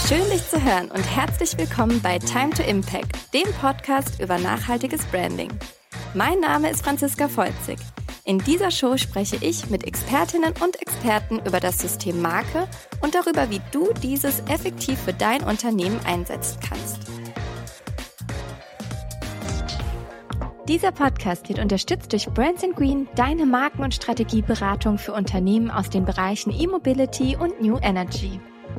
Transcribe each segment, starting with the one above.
Schön, dich zu hören und herzlich willkommen bei Time to Impact, dem Podcast über nachhaltiges Branding. Mein Name ist Franziska Volzig. In dieser Show spreche ich mit Expertinnen und Experten über das System Marke und darüber, wie du dieses effektiv für dein Unternehmen einsetzen kannst. Dieser Podcast wird unterstützt durch Brands & Green, deine Marken- und Strategieberatung für Unternehmen aus den Bereichen E-Mobility und New Energy.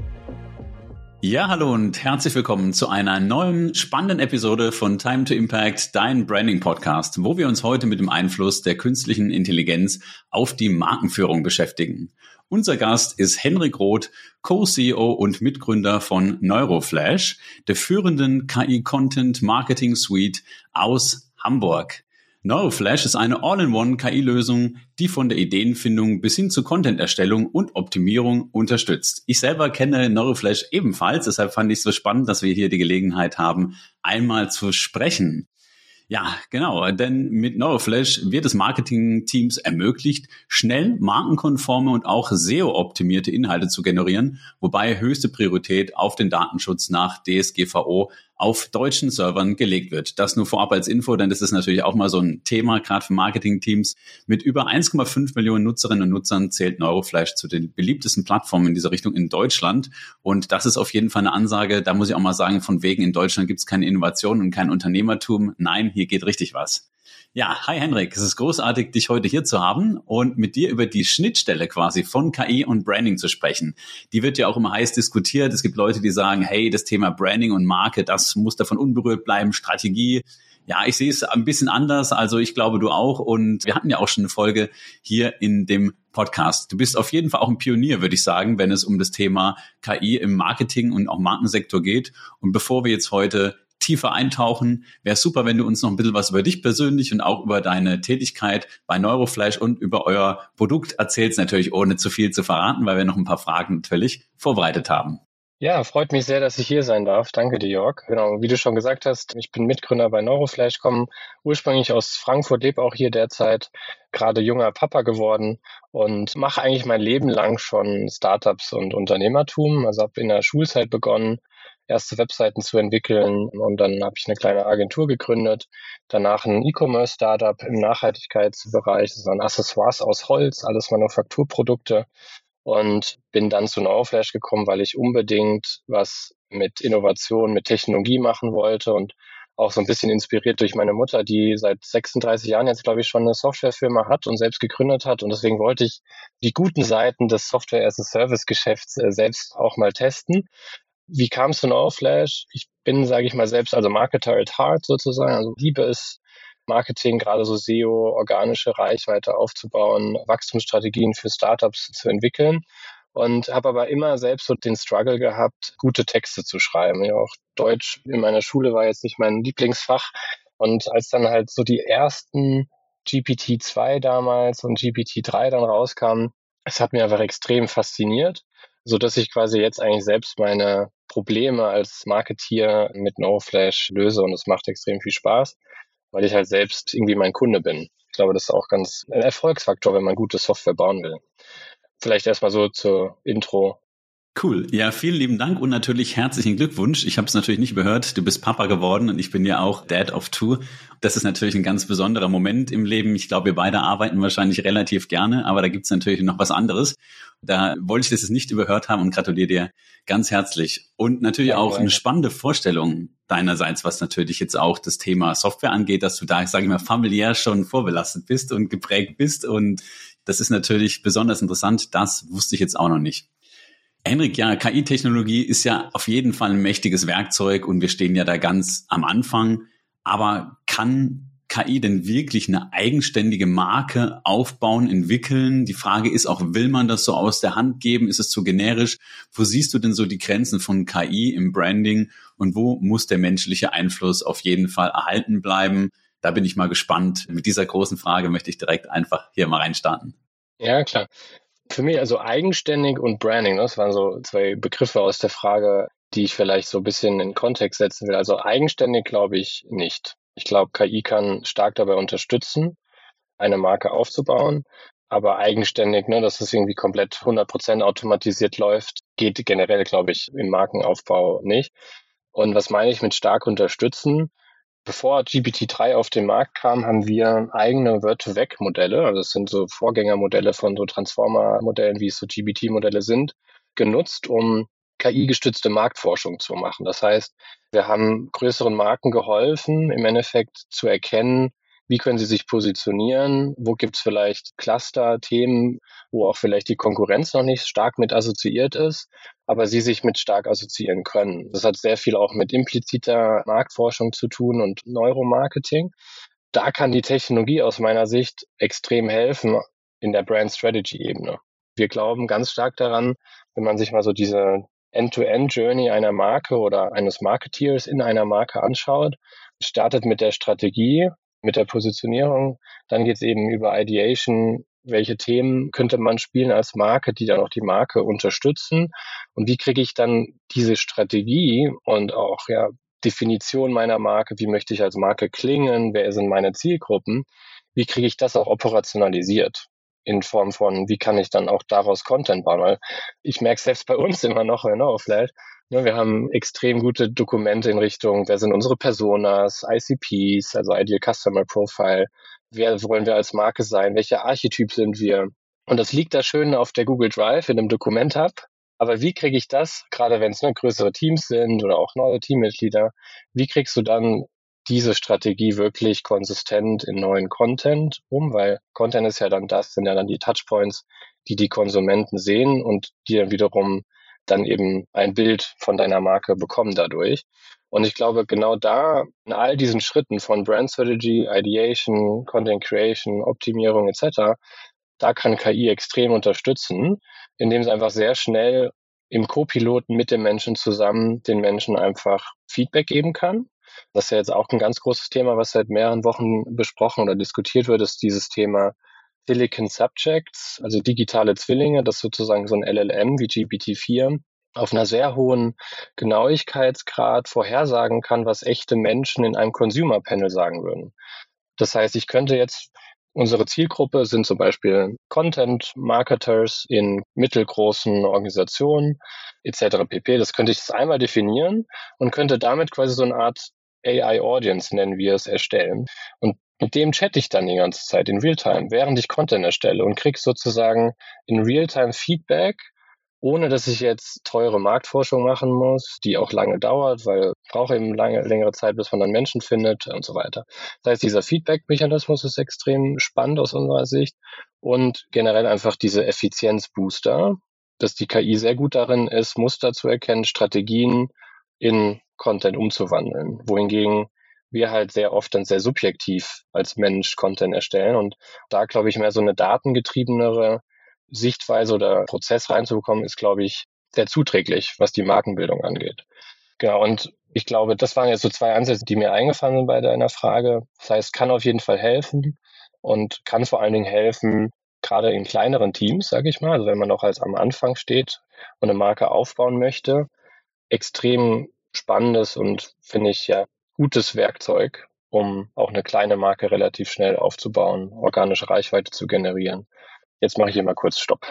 Ja, hallo und herzlich willkommen zu einer neuen spannenden Episode von Time to Impact, dein Branding-Podcast, wo wir uns heute mit dem Einfluss der künstlichen Intelligenz auf die Markenführung beschäftigen. Unser Gast ist Henrik Roth, Co-CEO und Mitgründer von Neuroflash, der führenden KI-Content-Marketing-Suite aus Hamburg. Neuroflash ist eine All-in-One-KI-Lösung, die von der Ideenfindung bis hin zur Content-Erstellung und Optimierung unterstützt. Ich selber kenne Neuroflash ebenfalls, deshalb fand ich es so spannend, dass wir hier die Gelegenheit haben, einmal zu sprechen. Ja, genau, denn mit Neuroflash wird es Marketing-Teams ermöglicht, schnell markenkonforme und auch SEO-optimierte Inhalte zu generieren, wobei höchste Priorität auf den Datenschutz nach DSGVO auf deutschen Servern gelegt wird. Das nur vorab als Info, denn das ist natürlich auch mal so ein Thema, gerade für Marketing-Teams. Mit über 1,5 Millionen Nutzerinnen und Nutzern zählt Neuroflash zu den beliebtesten Plattformen in dieser Richtung in Deutschland. Und das ist auf jeden Fall eine Ansage, da muss ich auch mal sagen, von wegen in Deutschland gibt es keine Innovation und kein Unternehmertum. Nein, hier geht richtig was. Ja, hi Henrik, es ist großartig, dich heute hier zu haben und mit dir über die Schnittstelle quasi von KI und Branding zu sprechen. Die wird ja auch immer heiß diskutiert. Es gibt Leute, die sagen, hey, das Thema Branding und Marke, das muss davon unberührt bleiben, Strategie. Ja, ich sehe es ein bisschen anders, also ich glaube, du auch. Und wir hatten ja auch schon eine Folge hier in dem Podcast. Du bist auf jeden Fall auch ein Pionier, würde ich sagen, wenn es um das Thema KI im Marketing und auch Markensektor geht. Und bevor wir jetzt heute tiefer eintauchen, wäre es super, wenn du uns noch ein bisschen was über dich persönlich und auch über deine Tätigkeit bei Neuroflash und über euer Produkt erzählst, natürlich ohne zu viel zu verraten, weil wir noch ein paar Fragen natürlich vorbereitet haben. Ja, freut mich sehr, dass ich hier sein darf. Danke dir, Jörg. Genau, wie du schon gesagt hast, ich bin Mitgründer bei Neuroflash, komme ursprünglich aus Frankfurt, lebe auch hier derzeit, gerade junger Papa geworden und mache eigentlich mein Leben lang schon Startups und Unternehmertum. Also habe in der Schulzeit begonnen, erste Webseiten zu entwickeln und dann habe ich eine kleine Agentur gegründet, danach ein E-Commerce-Startup im Nachhaltigkeitsbereich, das waren Accessoires aus Holz, alles Manufakturprodukte und bin dann zu Neuroflash gekommen, weil ich unbedingt was mit Innovation, mit Technologie machen wollte und auch so ein bisschen inspiriert durch meine Mutter, die seit 36 Jahren jetzt, glaube ich, schon eine Softwarefirma hat und selbst gegründet hat und deswegen wollte ich die guten Seiten des Software-as-a-Service-Geschäfts selbst auch mal testen. Wie kam es zu Neuroflash? Ich bin, sage ich mal, selbst also Marketer at heart sozusagen, also liebe es, Marketing, gerade so SEO, organische Reichweite aufzubauen, Wachstumsstrategien für Startups zu entwickeln und habe aber immer selbst so den Struggle gehabt, gute Texte zu schreiben. Ja, auch Deutsch in meiner Schule war jetzt nicht mein Lieblingsfach und als dann halt so die ersten GPT-2 damals und GPT-3 dann rauskamen, es hat mich einfach extrem fasziniert, so dass ich quasi jetzt eigentlich selbst meine Probleme als Marketeer mit Neuroflash löse und es macht extrem viel Spaß, weil ich halt selbst irgendwie mein Kunde bin. Ich glaube, das ist auch ganz ein Erfolgsfaktor, wenn man gute Software bauen will. Vielleicht erstmal so zur Intro. Cool. Ja, vielen lieben Dank und natürlich herzlichen Glückwunsch. Ich habe es natürlich nicht überhört. Du bist Papa geworden und ich bin ja auch Dad of Two. Das ist natürlich ein ganz besonderer Moment im Leben. Ich glaube, wir beide arbeiten wahrscheinlich relativ gerne, aber da gibt es natürlich noch was anderes. Da wollte ich das jetzt nicht überhört haben und gratuliere dir ganz herzlich. Und natürlich Ja, auch eine spannende Vorstellung deinerseits, was natürlich jetzt auch das Thema Software angeht, dass du da, ich sage mal, familiär schon vorbelastet bist und geprägt bist. Und das ist natürlich besonders interessant. Das wusste ich jetzt auch noch nicht. Henrik, ja, KI-Technologie ist ja auf jeden Fall ein mächtiges Werkzeug und wir stehen ja da ganz am Anfang. Aber kann KI denn wirklich eine eigenständige Marke aufbauen, entwickeln? Die Frage ist auch, will man das so aus der Hand geben? Ist es zu generisch? Wo siehst du denn so die Grenzen von KI im Branding und wo muss der menschliche Einfluss auf jeden Fall erhalten bleiben? Da bin ich mal gespannt. Mit dieser großen Frage möchte ich direkt einfach hier mal reinstarten. Ja, klar. Für mich also eigenständig und Branding, das waren so zwei Begriffe aus der Frage, die ich vielleicht so ein bisschen in Kontext setzen will. Also eigenständig glaube ich nicht. Ich glaube, KI kann stark dabei unterstützen, eine Marke aufzubauen, aber eigenständig, dass es irgendwie komplett 100% automatisiert läuft, geht generell, glaube ich, im Markenaufbau nicht. Und was meine ich mit stark unterstützen? Bevor GPT-3 auf den Markt kam, haben wir eigene Word2Vec-Modelle, also das sind so Vorgängermodelle von so Transformer-Modellen, wie es so GPT-Modelle sind, genutzt, um KI-gestützte Marktforschung zu machen. Das heißt, wir haben größeren Marken geholfen, im Endeffekt zu erkennen, wie können sie sich positionieren, wo gibt es vielleicht Cluster-Themen, wo auch vielleicht die Konkurrenz noch nicht stark mit assoziiert ist, aber sie sich mit stark assoziieren können. Das hat sehr viel auch mit impliziter Marktforschung zu tun und Neuromarketing. Da kann die Technologie aus meiner Sicht extrem helfen in der Brand Strategy Ebene. Wir glauben ganz stark daran, wenn man sich mal so diese End-to-End-Journey einer Marke oder eines Marketeers in einer Marke anschaut, startet mit der Strategie, mit der Positionierung, dann geht es eben über Ideation, welche Themen könnte man spielen als Marke, die dann auch die Marke unterstützen und wie kriege ich dann diese Strategie und auch Definition meiner Marke, wie möchte ich als Marke klingen, wer sind meine Zielgruppen, wie kriege ich das auch operationalisiert in Form von, wie kann ich dann auch daraus Content bauen, weil ich merke selbst bei uns immer noch, vielleicht, wir haben extrem gute Dokumente in Richtung, wer sind unsere Personas, ICPs, also Ideal Customer Profile, wer wollen wir als Marke sein, welcher Archetyp sind wir. Und das liegt da schön auf der Google Drive in einem Dokument-Hub. Aber wie kriege ich das, gerade wenn es größere Teams sind oder auch neue Teammitglieder, wie kriegst du dann diese Strategie wirklich konsistent in neuen Content weil Content ist ja dann sind ja dann die Touchpoints, die Konsumenten sehen und die dann wiederum dann eben ein Bild von deiner Marke bekommen dadurch. Und ich glaube, genau da, in all diesen Schritten von Brand Strategy, Ideation, Content Creation, Optimierung etc., da kann KI extrem unterstützen, indem es einfach sehr schnell im Co-Piloten mit dem Menschen zusammen den Menschen einfach Feedback geben kann. Das ist ja jetzt auch ein ganz großes Thema, was seit mehreren Wochen besprochen oder diskutiert wird, ist dieses Thema Silicon Subjects, also digitale Zwillinge, das sozusagen so ein LLM wie GPT-4 auf einer sehr hohen Genauigkeitsgrad vorhersagen kann, was echte Menschen in einem Consumer Panel sagen würden. Das heißt, ich könnte jetzt, unsere Zielgruppe sind zum Beispiel Content Marketers in mittelgroßen Organisationen etc. pp. Das könnte ich jetzt einmal definieren und könnte damit quasi so eine Art AI Audience, nennen wir es, erstellen. Und mit dem chatte ich dann die ganze Zeit in Realtime, während ich Content erstelle und kriege sozusagen in Realtime Feedback, ohne dass ich jetzt teure Marktforschung machen muss, die auch lange dauert, weil ich brauche eben längere Zeit, bis man dann Menschen findet und so weiter. Das heißt, dieser Feedback-Mechanismus ist extrem spannend aus unserer Sicht und generell einfach diese Effizienzbooster, dass die KI sehr gut darin ist, Muster zu erkennen, Strategien in Content umzuwandeln, wohingegen wir halt sehr oft dann sehr subjektiv als Mensch Content erstellen und da, glaube ich, mehr so eine datengetriebenere Sichtweise oder Prozess reinzubekommen, ist, glaube ich, sehr zuträglich, was die Markenbildung angeht. Genau, und ich glaube, das waren jetzt so zwei Ansätze, die mir eingefallen sind bei deiner Frage. Das heißt, kann auf jeden Fall helfen und kann vor allen Dingen helfen, gerade in kleineren Teams, sage ich mal, also wenn man noch als am Anfang steht und eine Marke aufbauen möchte, extrem spannendes und, finde ich, gutes Werkzeug, um auch eine kleine Marke relativ schnell aufzubauen, organische Reichweite zu generieren. Jetzt mache ich hier mal kurz Stopp.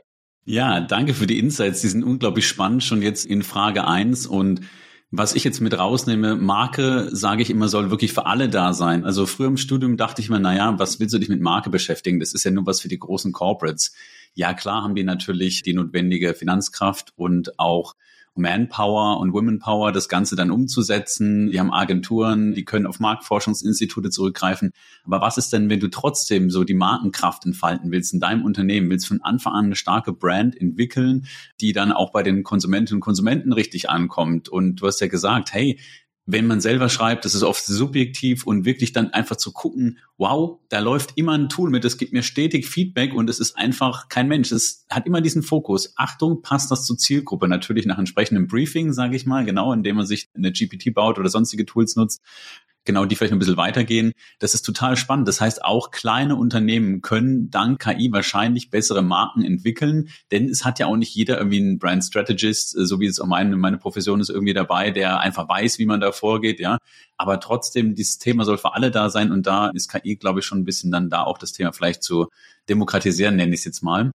Ja, danke für die Insights. Die sind unglaublich spannend, schon jetzt in Frage 1. Und was ich jetzt mit rausnehme, Marke, sage ich immer, soll wirklich für alle da sein. Also früher im Studium dachte ich mir, was willst du dich mit Marke beschäftigen? Das ist ja nur was für die großen Corporates. Ja, klar haben die natürlich die notwendige Finanzkraft und auch Manpower und Womenpower, das Ganze dann umzusetzen. Die haben Agenturen, die können auf Marktforschungsinstitute zurückgreifen. Aber was ist denn, wenn du trotzdem so die Markenkraft entfalten willst in deinem Unternehmen, willst von Anfang an eine starke Brand entwickeln, die dann auch bei den Konsumentinnen und Konsumenten richtig ankommt? Und du hast ja gesagt, hey, wenn man selber schreibt, das ist oft subjektiv und wirklich dann einfach zu gucken, wow, da läuft immer ein Tool mit, das gibt mir stetig Feedback und es ist einfach kein Mensch. Es hat immer diesen Fokus. Achtung, passt das zur Zielgruppe? Natürlich nach entsprechendem Briefing, sage ich mal, genau, indem man sich eine GPT baut oder sonstige Tools nutzt. Genau, die vielleicht ein bisschen weitergehen. Das ist total spannend. Das heißt, auch kleine Unternehmen können dank KI wahrscheinlich bessere Marken entwickeln, denn es hat ja auch nicht jeder irgendwie einen Brand Strategist, so wie es auch meine Profession ist, irgendwie dabei, der einfach weiß, wie man da vorgeht, ja. Aber trotzdem, dieses Thema soll für alle da sein und da ist KI, glaube ich, schon ein bisschen dann da auch das Thema vielleicht zu demokratisieren, nenne ich es jetzt mal.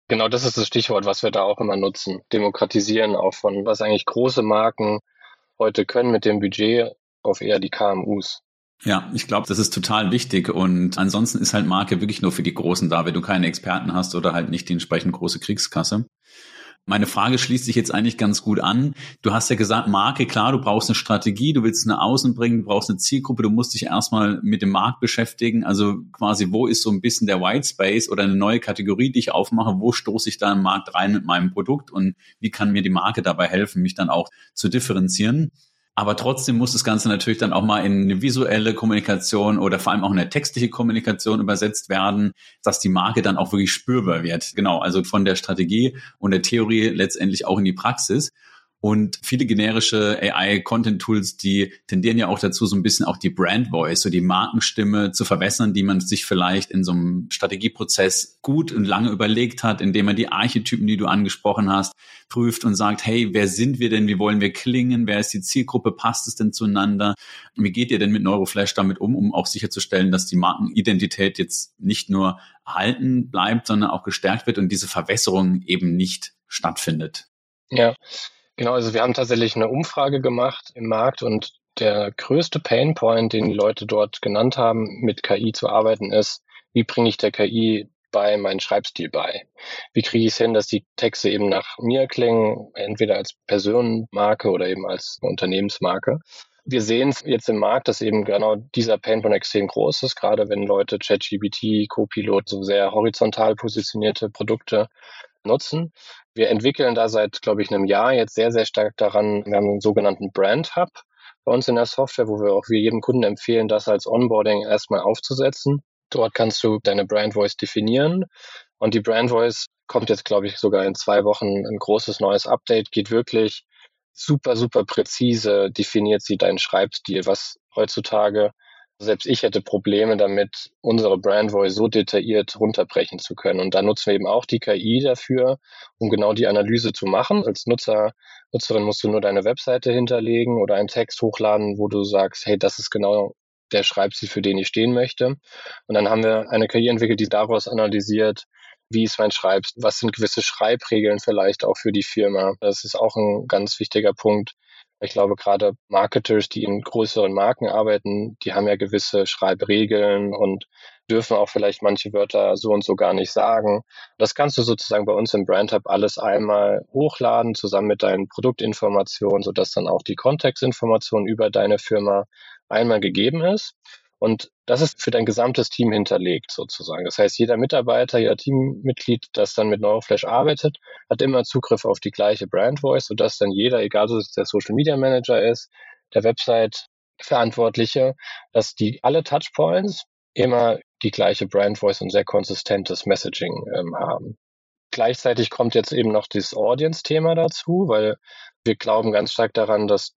Genau, das ist das Stichwort, was wir da auch immer nutzen. Demokratisieren auch von, was eigentlich große Marken heute können mit dem Budget, auf eher die KMUs. Ja, ich glaube, das ist total wichtig und ansonsten ist halt Marke wirklich nur für die Großen da, wenn du keine Experten hast oder halt nicht die entsprechend große Kriegskasse. Meine Frage schließt sich jetzt eigentlich ganz gut an. Du hast ja gesagt, Marke, klar, du brauchst eine Strategie, du willst es nach außen bringen, du brauchst eine Zielgruppe, du musst dich erstmal mit dem Markt beschäftigen. Also quasi, wo ist so ein bisschen der White Space oder eine neue Kategorie, die ich aufmache? Wo stoße ich da im Markt rein mit meinem Produkt und wie kann mir die Marke dabei helfen, mich dann auch zu differenzieren? Aber trotzdem muss das Ganze natürlich dann auch mal in eine visuelle Kommunikation oder vor allem auch eine textliche Kommunikation übersetzt werden, dass die Marke dann auch wirklich spürbar wird. Genau, also von der Strategie und der Theorie letztendlich auch in die Praxis. Und viele generische AI-Content-Tools, die tendieren ja auch dazu, so ein bisschen auch die Brand-Voice, so die Markenstimme zu verwässern, die man sich vielleicht in so einem Strategieprozess gut und lange überlegt hat, indem man die Archetypen, die du angesprochen hast, prüft und sagt, hey, wer sind wir denn? Wie wollen wir klingen? Wer ist die Zielgruppe? Passt es denn zueinander? Wie geht ihr denn mit Neuroflash damit um auch sicherzustellen, dass die Markenidentität jetzt nicht nur erhalten bleibt, sondern auch gestärkt wird und diese Verwässerung eben nicht stattfindet? Ja. Genau, also wir haben tatsächlich eine Umfrage gemacht im Markt und der größte Painpoint, den die Leute dort genannt haben, mit KI zu arbeiten, ist, wie bringe ich der KI bei meinen Schreibstil bei? Wie kriege ich es hin, dass die Texte eben nach mir klingen, entweder als Personenmarke oder eben als Unternehmensmarke? Wir sehen es jetzt im Markt, dass eben genau dieser Painpoint extrem groß ist, gerade wenn Leute ChatGPT, Copilot, so sehr horizontal positionierte Produkte nutzen. Wir entwickeln da seit, glaube ich, einem Jahr jetzt sehr, sehr stark daran. Wir haben einen sogenannten Brand Hub bei uns in der Software, wo wir auch jedem Kunden empfehlen, das als Onboarding erstmal aufzusetzen. Dort kannst du deine Brand Voice definieren und die Brand Voice kommt jetzt, glaube ich, sogar in 2 Wochen ein großes neues Update, geht wirklich super, super präzise, definiert sie deinen Schreibstil, was heutzutage selbst ich hätte Probleme damit, unsere Brand Voice so detailliert runterbrechen zu können. Und da nutzen wir eben auch die KI dafür, um genau die Analyse zu machen. Als Nutzerin musst du nur deine Webseite hinterlegen oder einen Text hochladen, wo du sagst, hey, das ist genau der Schreibstil, für den ich stehen möchte. Und dann haben wir eine KI entwickelt, die daraus analysiert, wie ist mein Schreibstil, was sind gewisse Schreibregeln vielleicht auch für die Firma. Das ist auch ein ganz wichtiger Punkt. Ich glaube, gerade Marketers, die in größeren Marken arbeiten, die haben ja gewisse Schreibregeln und dürfen auch vielleicht manche Wörter so und so gar nicht sagen. Das kannst du sozusagen bei uns im Brand Hub alles einmal hochladen, zusammen mit deinen Produktinformationen, sodass dann auch die Kontextinformation über deine Firma einmal gegeben ist. Und das ist für dein gesamtes Team hinterlegt sozusagen. Das heißt, jeder Mitarbeiter, jeder Teammitglied, das dann mit Neuroflash arbeitet, hat immer Zugriff auf die gleiche Brand Voice, sodass dann jeder, egal ob es der Social Media Manager ist, der Website-Verantwortliche, dass die alle Touchpoints immer die gleiche Brand Voice und sehr konsistentes Messaging haben. Gleichzeitig kommt jetzt eben noch das Audience-Thema dazu, weil wir glauben ganz stark daran, dass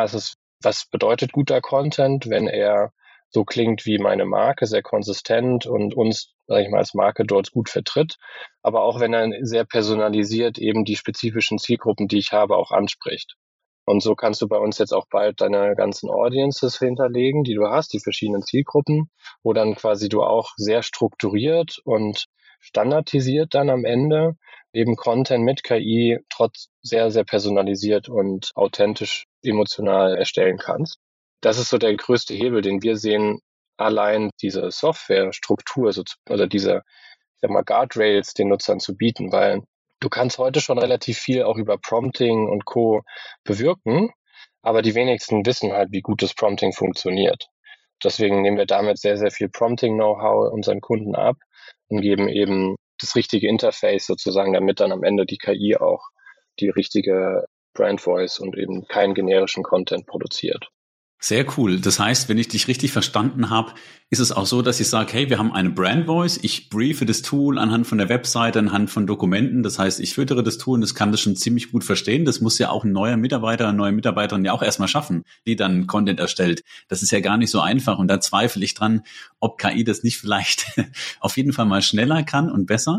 was bedeutet guter Content, wenn er so klingt wie meine Marke, sehr konsistent und uns, sage ich mal, als Marke dort gut vertritt, aber auch wenn er sehr personalisiert eben die spezifischen Zielgruppen, die ich habe, auch anspricht. Und so kannst du bei uns jetzt auch bald deine ganzen Audiences hinterlegen, die du hast, die verschiedenen Zielgruppen, wo dann quasi du auch sehr strukturiert und standardisiert dann am Ende eben Content mit KI trotz sehr, sehr personalisiert und authentisch emotional erstellen kannst. Das ist so der größte Hebel, den wir sehen, allein diese Softwarestruktur, also diese, ich sag mal, Guardrails den Nutzern zu bieten, weil du kannst heute schon relativ viel auch über Prompting und Co. bewirken, aber die wenigsten wissen halt, wie gut das Prompting funktioniert. Deswegen nehmen wir damit sehr, sehr viel Prompting-Know-how unseren Kunden ab und geben eben das richtige Interface sozusagen, damit dann am Ende die KI auch die richtige Brand Voice und eben keinen generischen Content produziert. Sehr cool. Das heißt, wenn ich dich richtig verstanden habe, ist es auch so, dass ich sage, hey, wir haben eine Brand Voice, ich briefe das Tool anhand von der Webseite, anhand von Dokumenten. Das heißt, ich füttere das Tool und das kann das schon ziemlich gut verstehen. Das muss ja auch ein neuer Mitarbeiter, eine neue Mitarbeiterin ja auch erstmal schaffen, die dann Content erstellt. Das ist ja gar nicht so einfach und da zweifle ich dran, ob KI das nicht vielleicht auf jeden Fall mal schneller kann und besser.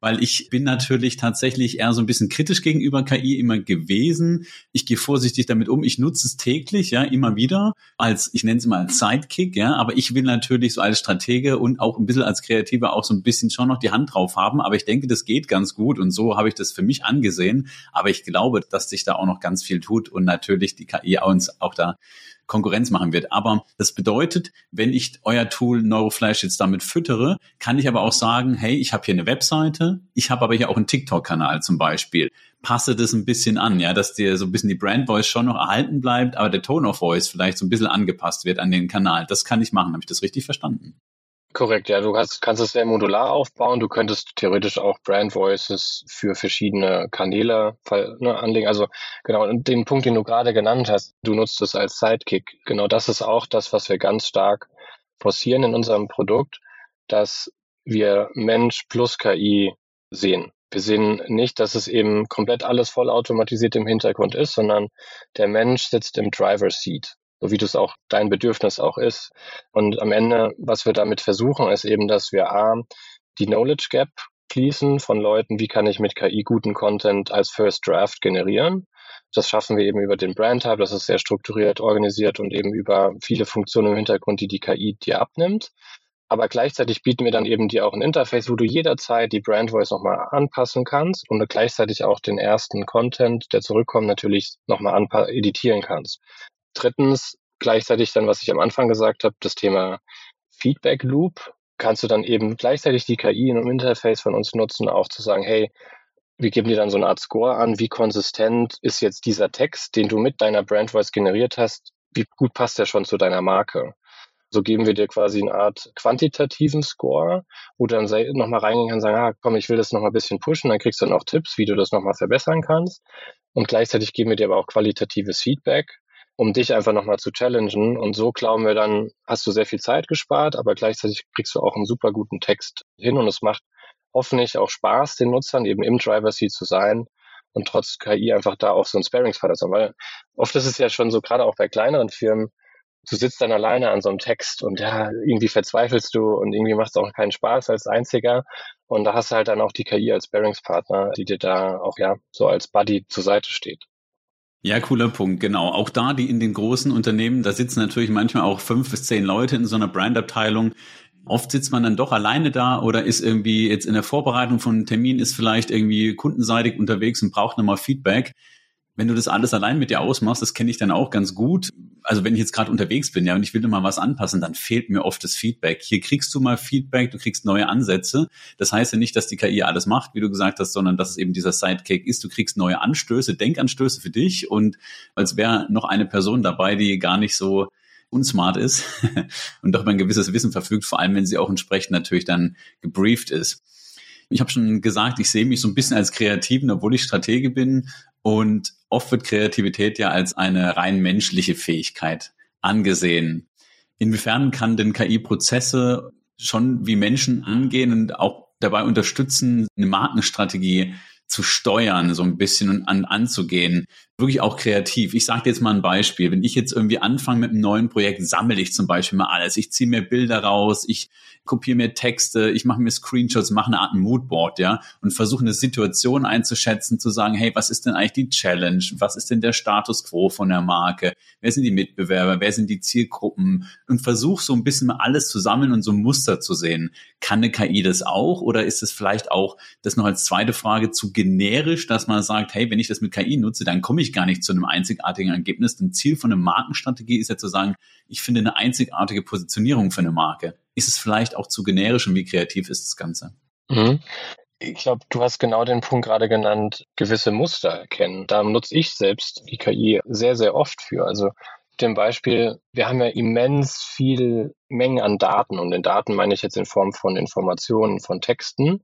weil ich bin natürlich tatsächlich eher so ein bisschen kritisch gegenüber KI immer gewesen. Ich gehe vorsichtig damit um. Ich nutze es täglich, ja, immer wieder ich nenne es mal als Sidekick, ja, aber ich will natürlich so als Stratege und auch ein bisschen als Kreativer auch so ein bisschen schon noch die Hand drauf haben, aber ich denke, das geht ganz gut und so habe ich das für mich angesehen, aber ich glaube, dass sich da auch noch ganz viel tut und natürlich die KI uns auch da Konkurrenz machen wird. Aber das bedeutet, wenn ich euer Tool Neuroflash jetzt damit füttere, kann ich aber auch sagen, hey, ich habe hier eine Webseite, ich habe aber hier auch einen TikTok-Kanal zum Beispiel. Passe das ein bisschen an, ja, dass dir so ein bisschen die Brand Voice schon noch erhalten bleibt, aber der Tone of Voice vielleicht so ein bisschen angepasst wird an den Kanal. Das kann ich machen. Habe ich das richtig verstanden? Korrekt, ja, du kannst es sehr modular aufbauen. Du könntest theoretisch auch Brand Voices für verschiedene Kanäle anlegen. Also genau, und den Punkt, den du gerade genannt hast, du nutzt es als Sidekick. Genau, das ist auch das, was wir ganz stark forcieren in unserem Produkt, dass wir Mensch plus KI sehen. Wir sehen nicht, dass es eben komplett alles vollautomatisiert im Hintergrund ist, sondern der Mensch sitzt im Driver's Seat, so wie das auch dein Bedürfnis auch ist. Und am Ende, was wir damit versuchen, ist eben, dass wir die Knowledge Gap schließen von Leuten, wie kann ich mit KI guten Content als First Draft generieren. Das schaffen wir eben über den Brand Hub, das ist sehr strukturiert organisiert und eben über viele Funktionen im Hintergrund, die KI dir abnimmt. Aber gleichzeitig bieten wir dann eben dir auch ein Interface, wo du jederzeit die Brand Voice nochmal anpassen kannst und gleichzeitig auch den ersten Content, der zurückkommt, natürlich nochmal editieren kannst. Drittens, gleichzeitig dann, was ich am Anfang gesagt habe, das Thema Feedback Loop. Kannst du dann eben gleichzeitig die KI in einem Interface von uns nutzen, auch zu sagen, hey, wir geben dir dann so eine Art Score an, wie konsistent ist jetzt dieser Text, den du mit deiner Brand Voice generiert hast, wie gut passt der schon zu deiner Marke? So geben wir dir quasi eine Art quantitativen Score, wo du dann nochmal reingehen kannst und sagen, komm, ich will das nochmal ein bisschen pushen, dann kriegst du dann auch Tipps, wie du das nochmal verbessern kannst. Und gleichzeitig geben wir dir aber auch qualitatives Feedback, um dich einfach nochmal zu challengen. Und so glauben wir dann, hast du sehr viel Zeit gespart, aber gleichzeitig kriegst du auch einen super guten Text hin und es macht hoffentlich auch Spaß, den Nutzern eben im Driver's Seat zu sein und trotz KI einfach da auch so ein Sparringspartner zu haben. Weil oft ist es ja schon so, gerade auch bei kleineren Firmen, du sitzt dann alleine an so einem Text und ja, irgendwie verzweifelst du und irgendwie macht es auch keinen Spaß als Einziger. Und da hast du halt dann auch die KI als Sparringspartner, die dir da auch ja so als Buddy zur Seite steht. Ja, cooler Punkt, genau. Auch da, die in den großen Unternehmen, da sitzen natürlich manchmal auch 5 bis 10 Leute in so einer Brandabteilung. Oft sitzt man dann doch alleine da oder ist irgendwie jetzt in der Vorbereitung von einem Termin, ist vielleicht irgendwie kundenseitig unterwegs und braucht nochmal Feedback. Wenn du das alles allein mit dir ausmachst, das kenne ich dann auch ganz gut. Also wenn ich jetzt gerade unterwegs bin, ja, und ich will mal was anpassen, dann fehlt mir oft das Feedback. Hier kriegst du mal Feedback, du kriegst neue Ansätze. Das heißt ja nicht, dass die KI alles macht, wie du gesagt hast, sondern dass es eben dieser Sidekick ist. Du kriegst neue Anstöße, Denkanstöße für dich und als wäre noch eine Person dabei, die gar nicht so unsmart ist und doch über ein gewisses Wissen verfügt, vor allem wenn sie auch entsprechend natürlich dann gebrieft ist. Ich habe schon gesagt, ich sehe mich so ein bisschen als Kreativen, obwohl ich Stratege bin. Und oft wird Kreativität ja als eine rein menschliche Fähigkeit angesehen. Inwiefern kann denn KI Prozesse schon wie Menschen angehen und auch dabei unterstützen, eine Markenstrategie zu steuern, so ein bisschen und anzugehen, wirklich auch kreativ. Ich sage dir jetzt mal ein Beispiel. Wenn ich jetzt irgendwie anfange mit einem neuen Projekt, sammle ich zum Beispiel mal alles. Ich ziehe mir Bilder raus, ich kopiere mir Texte, ich mache mir Screenshots, mache eine Art Moodboard, ja, und versuche eine Situation einzuschätzen, zu sagen, hey, was ist denn eigentlich die Challenge? Was ist denn der Status quo von der Marke? Wer sind die Mitbewerber? Wer sind die Zielgruppen? Und versuche so ein bisschen mal alles zu sammeln und so ein Muster zu sehen. Kann eine KI das auch? Oder ist es vielleicht auch, das noch als zweite Frage, zu generisch, dass man sagt, hey, wenn ich das mit KI nutze, dann komme ich gar nicht zu einem einzigartigen Ergebnis. Ein Ziel von einer Markenstrategie ist ja zu sagen, ich finde eine einzigartige Positionierung für eine Marke. Ist es vielleicht auch zu generisch und wie kreativ ist das Ganze? Mhm. Ich glaube, du hast genau den Punkt gerade genannt, gewisse Muster erkennen. Da nutze ich selbst die KI sehr, sehr oft für. Also dem Beispiel, wir haben ja immens viel Mengen an Daten und in Daten meine ich jetzt in Form von Informationen, von Texten,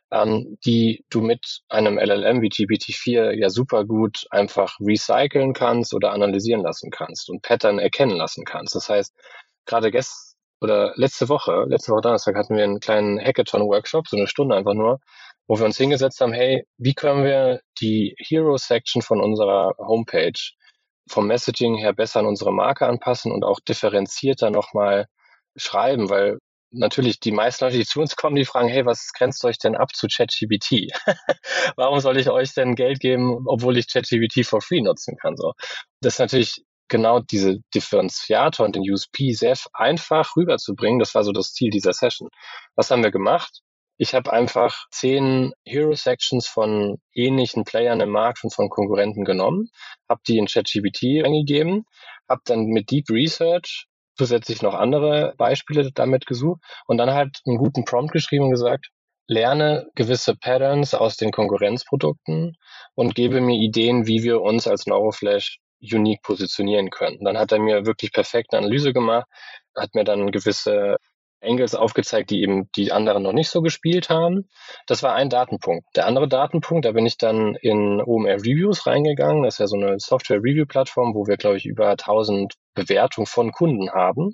die du mit einem LLM wie GPT-4 ja super gut einfach recyceln kannst oder analysieren lassen kannst und Pattern erkennen lassen kannst. Das heißt, gerade letzte Woche Donnerstag hatten wir einen kleinen Hackathon-Workshop, so eine Stunde einfach nur, wo wir uns hingesetzt haben, hey, wie können wir die Hero-Section von unserer Homepage vom Messaging her besser an unsere Marke anpassen und auch differenzierter nochmal schreiben, weil natürlich die meisten Leute, die zu uns kommen, die fragen, hey, was grenzt euch denn ab zu ChatGPT? Warum soll ich euch denn Geld geben, obwohl ich ChatGPT for free nutzen kann? So. Das ist natürlich genau diese Differenziator und den USP sehr einfach rüberzubringen. Das war so das Ziel dieser Session. Was haben wir gemacht? Ich habe einfach 10 Hero-Sections von ähnlichen Playern im Markt und von Konkurrenten genommen, habe die in ChatGPT eingegeben, habe dann mit Deep Research zusätzlich noch andere Beispiele damit gesucht und dann halt einen guten Prompt geschrieben und gesagt, lerne gewisse Patterns aus den Konkurrenzprodukten und gebe mir Ideen, wie wir uns als Neuroflash unique positionieren können. Dann hat er mir wirklich perfekte Analyse gemacht, hat mir dann gewisse Angles aufgezeigt, die eben die anderen noch nicht so gespielt haben. Das war ein Datenpunkt. Der andere Datenpunkt, da bin ich dann in OMR Reviews reingegangen. Das ist ja so eine Software-Review-Plattform, wo wir, glaube ich, über 1000 Bewertungen von Kunden haben,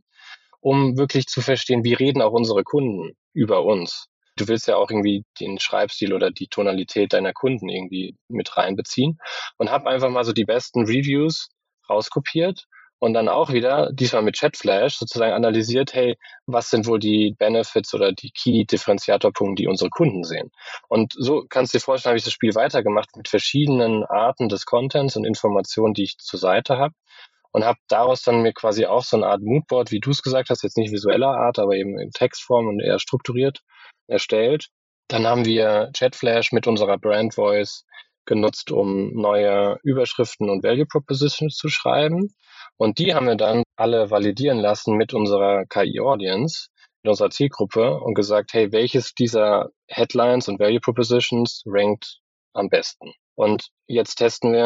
um wirklich zu verstehen, wie reden auch unsere Kunden über uns. Du willst ja auch irgendwie den Schreibstil oder die Tonalität deiner Kunden irgendwie mit reinbeziehen und habe einfach mal so die besten Reviews rauskopiert und dann auch wieder, diesmal mit Chatflash, sozusagen analysiert, hey, was sind wohl die Benefits oder die Key-Differenziatorpunkte, die unsere Kunden sehen. Und so kannst du dir vorstellen, habe ich das Spiel weitergemacht mit verschiedenen Arten des Contents und Informationen, die ich zur Seite habe. Und habe daraus dann mir quasi auch so eine Art Moodboard, wie du es gesagt hast, jetzt nicht visueller Art, aber eben in Textform und eher strukturiert erstellt. Dann haben wir Chatflash mit unserer Brand Voice genutzt, um neue Überschriften und Value Propositions zu schreiben. Und die haben wir dann alle validieren lassen mit unserer KI-Audience, mit unserer Zielgruppe und gesagt, hey, welches dieser Headlines und Value Propositions rankt am besten? Und jetzt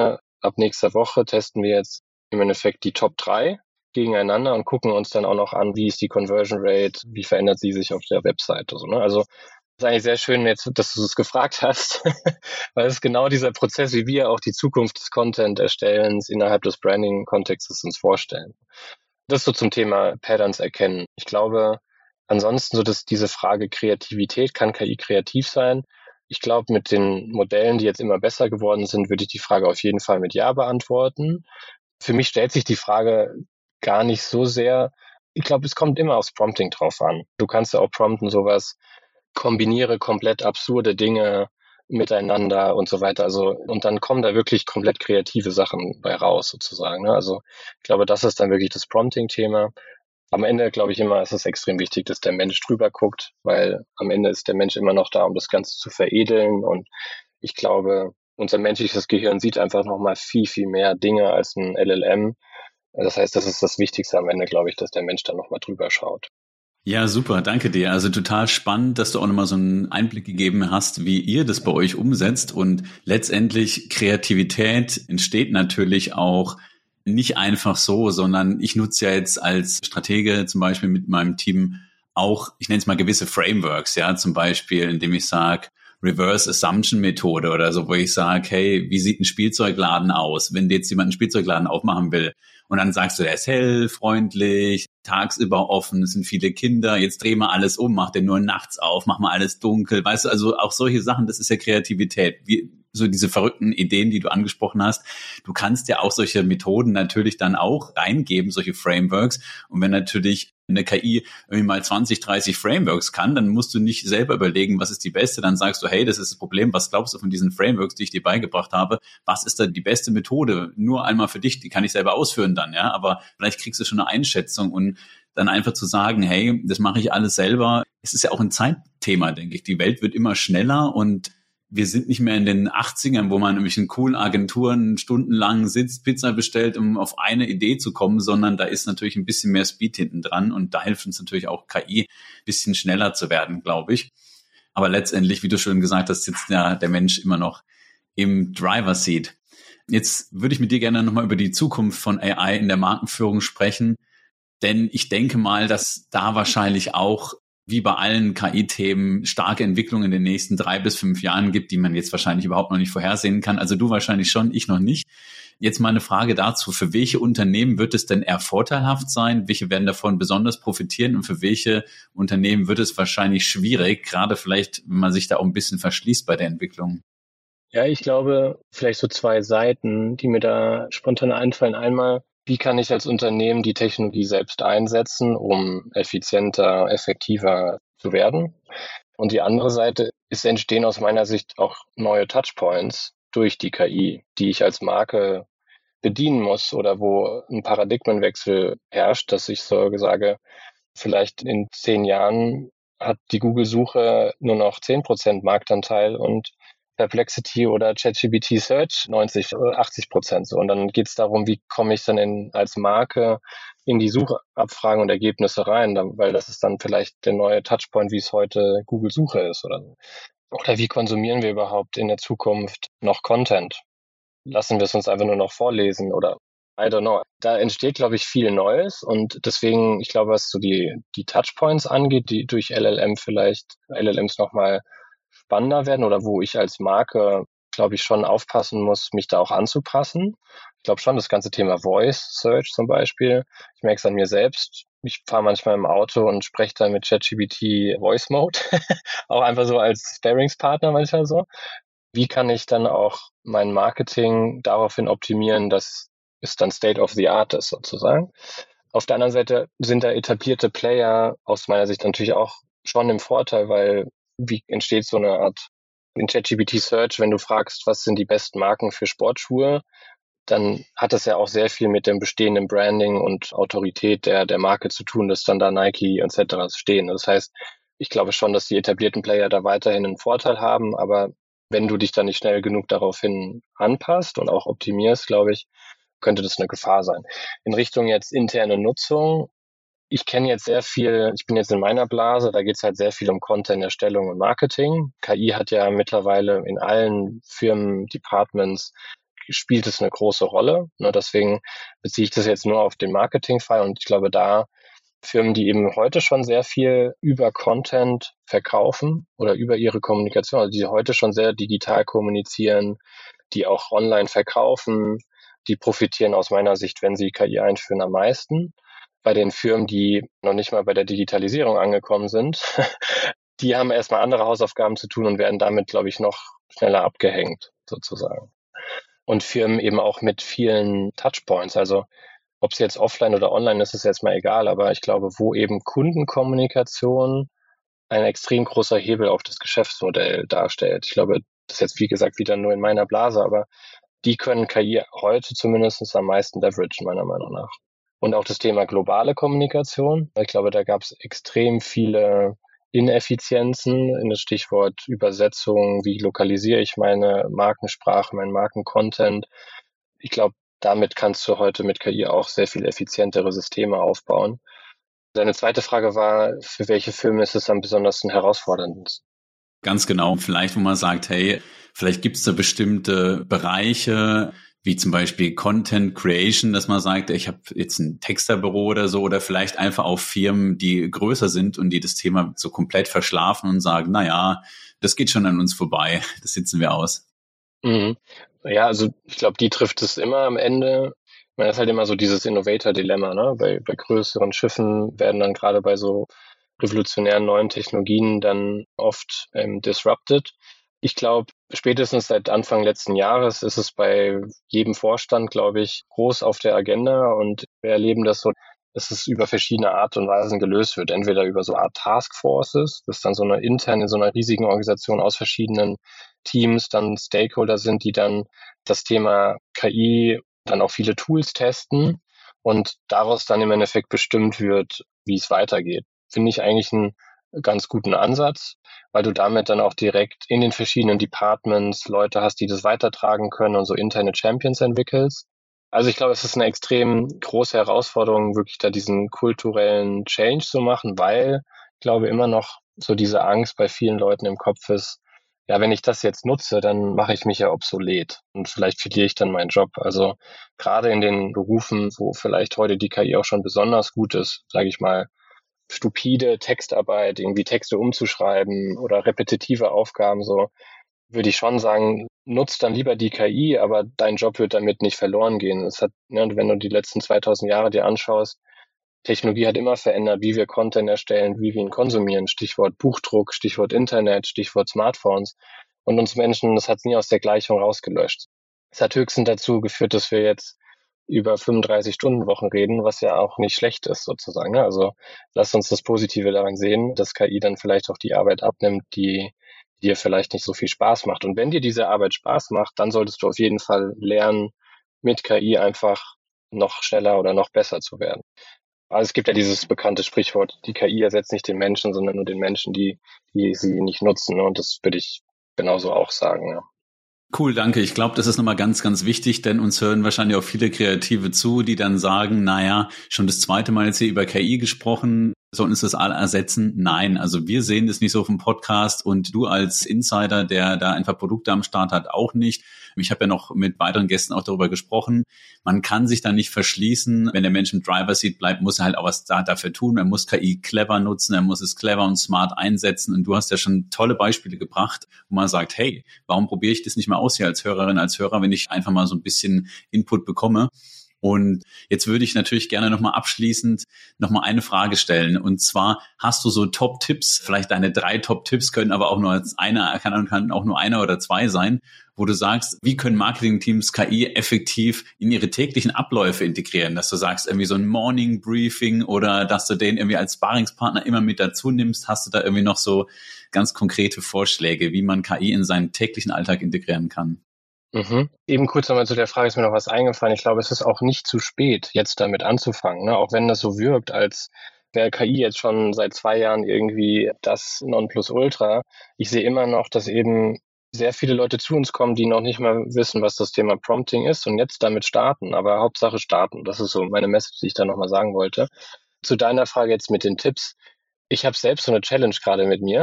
ab nächster Woche testen wir jetzt im Endeffekt die Top 3 gegeneinander und gucken uns dann auch noch an, wie ist die Conversion Rate, wie verändert sie sich auf der Webseite. So, ne? Also ist eigentlich sehr schön jetzt, dass du es gefragt hast, weil es ist genau dieser Prozess, wie wir auch die Zukunft des Content-Erstellens innerhalb des Branding-Kontextes uns vorstellen. Das so zum Thema Patterns erkennen. Ich glaube, ansonsten so dass diese Frage Kreativität, kann KI kreativ sein? Ich glaube, mit den Modellen, die jetzt immer besser geworden sind, würde ich die Frage auf jeden Fall mit Ja beantworten. Für mich stellt sich die Frage gar nicht so sehr. Ich glaube, es kommt immer aufs Prompting drauf an. Du kannst ja auch prompten sowas, kombiniere komplett absurde Dinge miteinander und so weiter. Also, und dann kommen da wirklich komplett kreative Sachen bei raus, sozusagen. Ne? Also, ich glaube, das ist dann wirklich das Prompting-Thema. Am Ende, glaube ich immer, ist es extrem wichtig, dass der Mensch drüber guckt, weil am Ende ist der Mensch immer noch da, um das Ganze zu veredeln. Und ich glaube, unser menschliches Gehirn sieht einfach nochmal viel, viel mehr Dinge als ein LLM. Das heißt, das ist das Wichtigste am Ende, glaube ich, dass der Mensch da nochmal drüber schaut. Ja, super, danke dir. Also total spannend, dass du auch nochmal so einen Einblick gegeben hast, wie ihr das bei euch umsetzt. Und letztendlich Kreativität entsteht natürlich auch nicht einfach so, sondern ich nutze ja jetzt als Stratege zum Beispiel mit meinem Team auch, ich nenne es mal gewisse Frameworks, ja, zum Beispiel, indem ich sage, Reverse Assumption Methode oder so, wo ich sage, hey, wie sieht ein Spielzeugladen aus, wenn jetzt jemand einen Spielzeugladen aufmachen will? Und dann sagst du, der ist hell, freundlich, tagsüber offen, es sind viele Kinder, jetzt dreh mal alles um, mach den nur nachts auf, mach mal alles dunkel, weißt du, also auch solche Sachen, das ist ja Kreativität. So diese verrückten Ideen, die du angesprochen hast. Du kannst ja auch solche Methoden natürlich dann auch reingeben, solche Frameworks. Und wenn natürlich eine KI irgendwie mal 20, 30 Frameworks kann, dann musst du nicht selber überlegen, was ist die beste. Dann sagst du, hey, das ist das Problem. Was glaubst du von diesen Frameworks, die ich dir beigebracht habe? Was ist da die beste Methode? Nur einmal für dich, die kann ich selber ausführen dann, ja. Aber vielleicht kriegst du schon eine Einschätzung und dann einfach zu sagen, hey, das mache ich alles selber. Es ist ja auch ein Zeitthema, denke ich. Die Welt wird immer schneller und wir sind nicht mehr in den 80ern, wo man nämlich in coolen Agenturen stundenlang sitzt, Pizza bestellt, um auf eine Idee zu kommen, sondern da ist natürlich ein bisschen mehr Speed hinten dran und da hilft uns natürlich auch KI, ein bisschen schneller zu werden, glaube ich. Aber letztendlich, wie du schon gesagt hast, sitzt ja der Mensch immer noch im Driver Seat. Jetzt würde ich mit dir gerne nochmal über die Zukunft von AI in der Markenführung sprechen, denn ich denke mal, dass da wahrscheinlich auch wie bei allen KI-Themen starke Entwicklungen in den nächsten 3 bis 5 Jahren gibt, die man jetzt wahrscheinlich überhaupt noch nicht vorhersehen kann. Also du wahrscheinlich schon, ich noch nicht. Jetzt mal eine Frage dazu. Für welche Unternehmen wird es denn eher vorteilhaft sein? Welche werden davon besonders profitieren? Und für welche Unternehmen wird es wahrscheinlich schwierig? Gerade vielleicht, wenn man sich da auch ein bisschen verschließt bei der Entwicklung. Ja, ich glaube, vielleicht so 2 Seiten, die mir da spontan einfallen. Einmal, wie kann ich als Unternehmen die Technologie selbst einsetzen, um effizienter, effektiver zu werden? Und die andere Seite ist, entstehen aus meiner Sicht auch neue Touchpoints durch die KI, die ich als Marke bedienen muss oder wo ein Paradigmenwechsel herrscht, dass ich so sage, vielleicht in 10 Jahren hat die Google-Suche nur noch 10% Marktanteil und Perplexity oder ChatGPT Search 90 oder 80% so. Und dann geht es darum, wie komme ich dann als Marke in die Suchabfragen und Ergebnisse rein, weil das ist dann vielleicht der neue Touchpoint, wie es heute Google-Suche ist oder so. Oder wie konsumieren wir überhaupt in der Zukunft noch Content? Lassen wir es uns einfach nur noch vorlesen oder I don't know. Da entsteht, glaube ich, viel Neues und deswegen, ich glaube, was so die Touchpoints angeht, die durch LLMs nochmal spannender werden oder wo ich als Marke, glaube ich, schon aufpassen muss, mich da auch anzupassen. Ich glaube schon, das ganze Thema Voice Search zum Beispiel. Ich merke es an mir selbst. Ich fahre manchmal im Auto und spreche dann mit ChatGPT Voice Mode. Auch einfach so als Sparingspartner manchmal so. Wie kann ich dann auch mein Marketing daraufhin optimieren, dass es dann State of the Art ist sozusagen? Auf der anderen Seite sind da etablierte Player aus meiner Sicht natürlich auch schon im Vorteil, weil wie entsteht so eine Art in ChatGPT Search, wenn du fragst, was sind die besten Marken für Sportschuhe, dann hat das ja auch sehr viel mit dem bestehenden Branding und Autorität der Marke zu tun, dass dann da Nike etc. stehen. Das heißt, ich glaube schon, dass die etablierten Player da weiterhin einen Vorteil haben, aber wenn du dich dann nicht schnell genug daraufhin anpasst und auch optimierst, glaube ich, könnte das eine Gefahr sein. In Richtung jetzt interne Nutzung, ich kenne jetzt sehr viel, ich bin jetzt in meiner Blase, da geht es halt sehr viel um Content-Erstellung und Marketing. KI hat ja mittlerweile in allen Firmen, Departments, spielt es eine große Rolle. Ne, deswegen beziehe ich das jetzt nur auf den Marketing-Fall und ich glaube, da Firmen, die eben heute schon sehr viel über Content verkaufen oder über ihre Kommunikation, also die heute schon sehr digital kommunizieren, die auch online verkaufen, die profitieren aus meiner Sicht, wenn sie KI einführen, am meisten. Bei den Firmen, die noch nicht mal bei der Digitalisierung angekommen sind, die haben erstmal andere Hausaufgaben zu tun und werden damit, glaube ich, noch schneller abgehängt, sozusagen. Und Firmen eben auch mit vielen Touchpoints, also ob es jetzt offline oder online ist, ist jetzt mal egal, aber ich glaube, wo eben Kundenkommunikation ein extrem großer Hebel auf das Geschäftsmodell darstellt. Ich glaube, das ist jetzt wie gesagt wieder nur in meiner Blase, aber die können KI heute zumindest am meisten leveragen, meiner Meinung nach. Und auch das Thema globale Kommunikation. Ich glaube, da gab es extrem viele Ineffizienzen in das Stichwort Übersetzung. Wie lokalisiere ich meine Markensprache, meinen Markencontent? Ich glaube, damit kannst du heute mit KI auch sehr viel effizientere Systeme aufbauen. Deine zweite Frage war, für welche Filme ist es am besondersten herausfordernd? Ganz genau. Vielleicht, wo man sagt, hey, vielleicht gibt es da bestimmte Bereiche, wie zum Beispiel Content Creation, dass man sagt, ich habe jetzt ein Texterbüro oder so, oder vielleicht einfach auch Firmen, die größer sind und die das Thema so komplett verschlafen und sagen, na ja, das geht schon an uns vorbei, das sitzen wir aus. Mhm. Ja, also ich glaube, die trifft es immer am Ende. Ich meine, das ist halt immer so dieses Innovator-Dilemma, ne? Bei größeren Schiffen werden dann gerade bei so revolutionären neuen Technologien dann oft disrupted. Ich glaube, spätestens seit Anfang letzten Jahres ist es bei jedem Vorstand, glaube ich, groß auf der Agenda und wir erleben das so, dass es über verschiedene Art und Weisen gelöst wird. Entweder über so eine Art Taskforces, das dann so eine intern in so einer riesigen Organisation aus verschiedenen Teams dann Stakeholder sind, die dann das Thema KI dann auch viele Tools testen und daraus dann im Endeffekt bestimmt wird, wie es weitergeht. Finde ich eigentlich einen ganz guten Ansatz, weil du damit dann auch direkt in den verschiedenen Departments Leute hast, die das weitertragen können und so interne Champions entwickelst. Also ich glaube, es ist eine extrem große Herausforderung, wirklich da diesen kulturellen Change zu machen, weil ich glaube immer noch so diese Angst bei vielen Leuten im Kopf ist, ja, wenn ich das jetzt nutze, dann mache ich mich ja obsolet und vielleicht verliere ich dann meinen Job. Also gerade in den Berufen, wo vielleicht heute die KI auch schon besonders gut ist, sage ich mal, stupide Textarbeit, irgendwie Texte umzuschreiben oder repetitive Aufgaben, so würde ich schon sagen, nutzt dann lieber die KI, aber dein Job wird damit nicht verloren gehen. Es hat, ne, wenn du die letzten 2000 Jahre dir anschaust, Technologie hat immer verändert, wie wir Content erstellen, wie wir ihn konsumieren. Stichwort Buchdruck, Stichwort Internet, Stichwort Smartphones. Und uns Menschen, das hat nie aus der Gleichung rausgelöscht. Es hat höchstens dazu geführt, dass wir jetzt über 35-Stunden-Wochen reden, was ja auch nicht schlecht ist sozusagen. Ne? Also lasst uns das Positive daran sehen, dass KI dann vielleicht auch die Arbeit abnimmt, die dir vielleicht nicht so viel Spaß macht. Und wenn dir diese Arbeit Spaß macht, dann solltest du auf jeden Fall lernen, mit KI einfach noch schneller oder noch besser zu werden. Also es gibt ja dieses bekannte Sprichwort, die KI ersetzt nicht den Menschen, sondern nur den Menschen, die sie nicht nutzen. Und das würde ich genauso auch sagen. Ja. Cool, danke. Ich glaube, das ist nochmal ganz, ganz wichtig, denn uns hören wahrscheinlich auch viele Kreative zu, die dann sagen, naja, schon das zweite Mal jetzt hier über KI gesprochen, sollten uns das alle ersetzen? Nein, also wir sehen das nicht so auf dem Podcast und du als Insider, der da einfach Produkte am Start hat, auch nicht. Ich habe ja noch mit weiteren Gästen auch darüber gesprochen. Man kann sich da nicht verschließen. Wenn der Mensch im Driver-Seat bleibt, muss er halt auch was dafür tun. Er muss KI clever nutzen, er muss es clever und smart einsetzen. Und du hast ja schon tolle Beispiele gebracht, wo man sagt, hey, warum probiere ich das nicht mal aus hier als Hörerin, als Hörer, wenn ich einfach mal so ein bisschen Input bekomme? Und jetzt würde ich natürlich gerne nochmal abschließend nochmal eine Frage stellen. Und zwar, hast du so Top-Tipps, vielleicht deine 3 Top-Tipps, können aber auch nur als einer, kann auch nur einer oder 2 sein, wo du sagst, wie können Marketing-Teams KI effektiv in ihre täglichen Abläufe integrieren? Dass du sagst, irgendwie so ein Morning-Briefing oder dass du den irgendwie als Sparringspartner immer mit dazu nimmst. Hast du da irgendwie noch so ganz konkrete Vorschläge, wie man KI in seinen täglichen Alltag integrieren kann? Eben kurz nochmal zu der Frage ist mir noch was eingefallen. Ich glaube, es ist auch nicht zu spät, jetzt damit anzufangen. Ne? Auch wenn das so wirkt, als wäre KI jetzt schon seit 2 Jahren irgendwie das Nonplusultra. Ich sehe immer noch, dass eben sehr viele Leute zu uns kommen, die noch nicht mal wissen, was das Thema Prompting ist und jetzt damit starten. Aber Hauptsache starten. Das ist so meine Message, die ich da nochmal sagen wollte. Zu deiner Frage jetzt mit den Tipps. Ich habe selbst so eine Challenge gerade mit mir.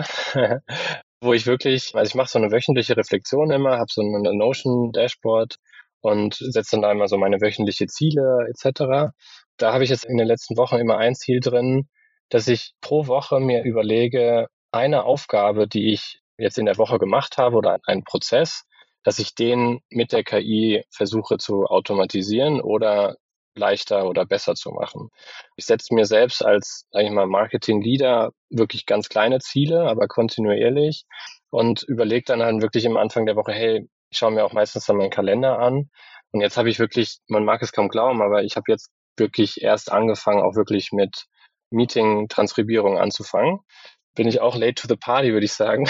Wo ich wirklich, also ich mache so eine wöchentliche Reflexion immer, habe so eine Notion-Dashboard und setze dann da immer so meine wöchentliche Ziele etc. Da habe ich jetzt in den letzten Wochen immer ein Ziel drin, dass ich pro Woche mir überlege, eine Aufgabe, die ich jetzt in der Woche gemacht habe oder einen Prozess, dass ich den mit der KI versuche zu automatisieren oder leichter oder besser zu machen. Ich setze mir selbst als, sag ich mal, Marketing-Leader wirklich ganz kleine Ziele, aber kontinuierlich und überlege dann halt wirklich am Anfang der Woche, hey, ich schaue mir auch meistens dann meinen Kalender an und jetzt habe ich wirklich, man mag es kaum glauben, aber ich habe jetzt wirklich erst angefangen, auch wirklich mit Meeting-Transkribierung anzufangen. Bin ich auch late to the party, würde ich sagen.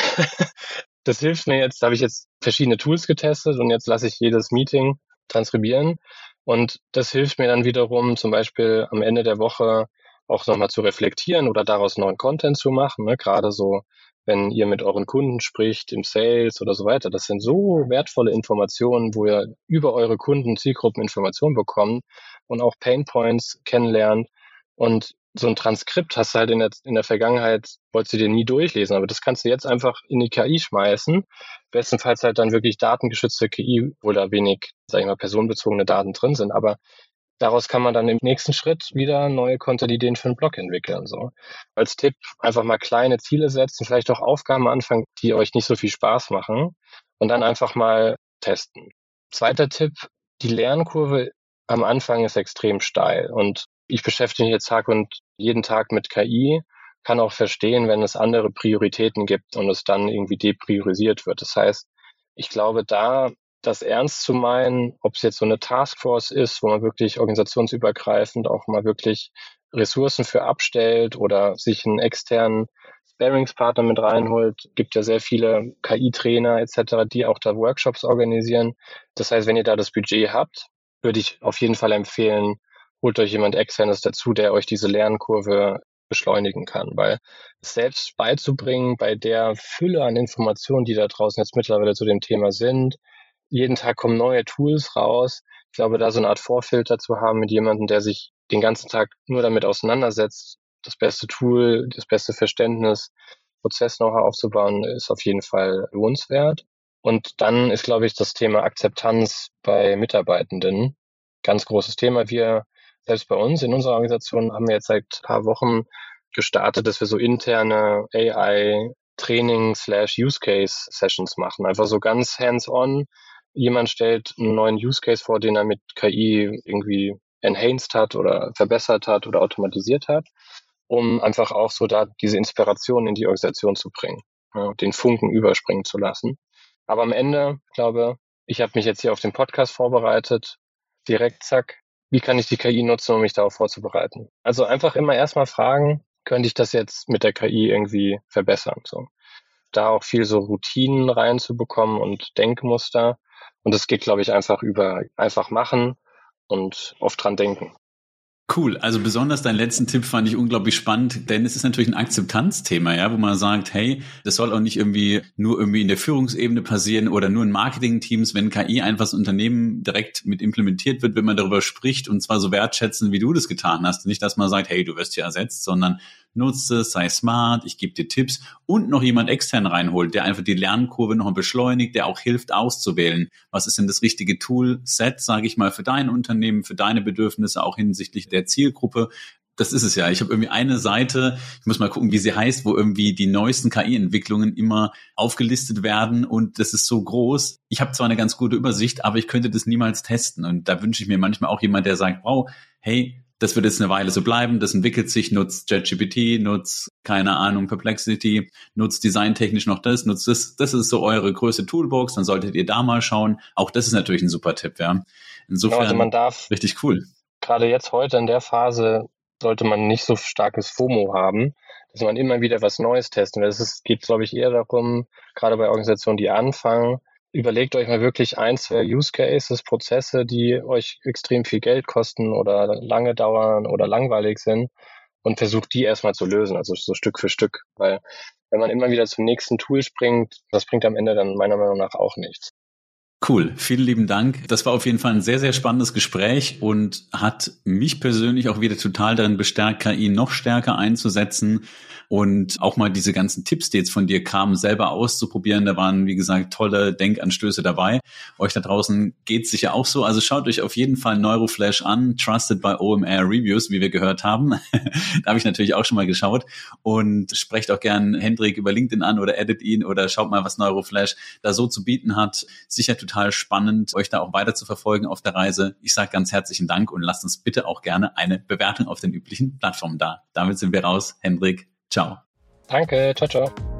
Das hilft mir jetzt, da habe ich jetzt verschiedene Tools getestet und jetzt lasse ich jedes Meeting transkribieren. Und das hilft mir dann wiederum, zum Beispiel am Ende der Woche auch nochmal zu reflektieren oder daraus neuen Content zu machen. Ne? Gerade so, wenn ihr mit euren Kunden spricht, im Sales oder so weiter. Das sind so wertvolle Informationen, wo ihr über eure Kunden, Zielgruppen Informationen bekommt und auch Painpoints kennenlernt. Und so ein Transkript hast du halt in der Vergangenheit, wolltest du dir nie durchlesen, aber das kannst du jetzt einfach in die KI schmeißen. Bestenfalls halt dann wirklich datengeschützte KI, wo da wenig, sag ich mal, personenbezogene Daten drin sind, aber daraus kann man dann im nächsten Schritt wieder neue Content-Ideen für einen Blog entwickeln. So. Als Tipp einfach mal kleine Ziele setzen, vielleicht auch Aufgaben anfangen, die euch nicht so viel Spaß machen und dann einfach mal testen. Zweiter Tipp, die Lernkurve am Anfang ist extrem steil und ich beschäftige mich jetzt jeden Tag mit KI, kann auch verstehen, wenn es andere Prioritäten gibt und es dann irgendwie depriorisiert wird. Das heißt, ich glaube, da das ernst zu meinen, ob es jetzt so eine Taskforce ist, wo man wirklich organisationsübergreifend auch mal wirklich Ressourcen für abstellt oder sich einen externen Sparringspartner mit reinholt. Gibt ja sehr viele KI-Trainer etc., die auch da Workshops organisieren. Das heißt, wenn ihr da das Budget habt, würde ich auf jeden Fall empfehlen, holt euch jemand Externes dazu, der euch diese Lernkurve beschleunigen kann, weil es selbst beizubringen bei der Fülle an Informationen, die da draußen jetzt mittlerweile zu dem Thema sind, jeden Tag kommen neue Tools raus. Ich glaube, da so eine Art Vorfilter zu haben mit jemandem, der sich den ganzen Tag nur damit auseinandersetzt, das beste Tool, das beste Verständnis, Prozess-Know-how aufzubauen, ist auf jeden Fall lohnenswert. Und dann ist, glaube ich, das Thema Akzeptanz bei Mitarbeitenden ganz großes Thema. Wir selbst bei uns in unserer Organisation haben wir jetzt seit ein paar Wochen gestartet, dass wir so interne AI-Training/Use-Case-Sessions machen. Einfach so ganz hands-on. Jemand stellt einen neuen Use-Case vor, den er mit KI irgendwie enhanced hat oder verbessert hat oder automatisiert hat, um einfach auch so da diese Inspiration in die Organisation zu bringen, ja, den Funken überspringen zu lassen. Aber am Ende, glaube ich, habe mich jetzt hier auf den Podcast vorbereitet, direkt zack, wie kann ich die KI nutzen, um mich darauf vorzubereiten? Also einfach immer erstmal fragen, könnte ich das jetzt mit der KI irgendwie verbessern? So. Da auch viel so Routinen reinzubekommen und Denkmuster. Und das geht, glaube ich, einfach über einfach machen und oft dran denken. Cool. Also besonders deinen letzten Tipp fand ich unglaublich spannend, denn es ist natürlich ein Akzeptanzthema, ja, wo man sagt, hey, das soll auch nicht nur in der Führungsebene passieren oder nur in Marketingteams, wenn KI einfach das Unternehmen direkt mit implementiert wird, wenn man darüber spricht und zwar so wertschätzen, wie du das getan hast. Nicht, dass man sagt, hey, du wirst hier ersetzt, sondern nutze es, sei smart, ich gebe dir Tipps und noch jemand extern reinholt, der einfach die Lernkurve noch beschleunigt, der auch hilft auszuwählen. Was ist denn das richtige Toolset, sage ich mal, für dein Unternehmen, für deine Bedürfnisse, auch hinsichtlich der Zielgruppe. Das ist es ja. Ich habe irgendwie eine Seite, ich muss mal gucken, wie sie heißt, wo irgendwie die neuesten KI-Entwicklungen immer aufgelistet werden und das ist so groß. Ich habe zwar eine ganz gute Übersicht, aber ich könnte das niemals testen und da wünsche ich mir manchmal auch jemand, der sagt, wow, hey, das wird jetzt eine Weile so bleiben, das entwickelt sich, nutzt ChatGPT, nutzt, keine Ahnung, Perplexity, nutzt designtechnisch noch das, nutzt das. Das ist so eure größte Toolbox, dann solltet ihr da mal schauen. Auch das ist natürlich ein super Tipp, ja. Insofern, also man darf richtig cool. Gerade jetzt heute in der Phase sollte man nicht so starkes FOMO haben, dass man immer wieder was Neues testen will. Geht, glaube ich, eher darum, gerade bei Organisationen, die anfangen, überlegt euch mal wirklich 1, 2 Use Cases, Prozesse, die euch extrem viel Geld kosten oder lange dauern oder langweilig sind und versucht die erstmal zu lösen, also so Stück für Stück. Weil wenn man immer wieder zum nächsten Tool springt, das bringt am Ende dann meiner Meinung nach auch nichts. Cool, vielen lieben Dank. Das war auf jeden Fall ein sehr, sehr spannendes Gespräch und hat mich persönlich auch wieder total darin bestärkt, KI noch stärker einzusetzen und auch mal diese ganzen Tipps, die jetzt von dir kamen, selber auszuprobieren. Da waren, wie gesagt, tolle Denkanstöße dabei. Euch da draußen geht's sicher auch so. Also schaut euch auf jeden Fall Neuroflash an, trusted by OMR Reviews, wie wir gehört haben. Da habe ich natürlich auch schon mal geschaut und sprecht auch gern Hendrik über LinkedIn an oder edit ihn oder schaut mal, was Neuroflash da so zu bieten hat. Sicher total spannend, euch da auch weiter zu verfolgen auf der Reise. Ich sage ganz herzlichen Dank und lasst uns bitte auch gerne eine Bewertung auf den üblichen Plattformen da. Damit sind wir raus. Hendrik, ciao. Danke, ciao, ciao.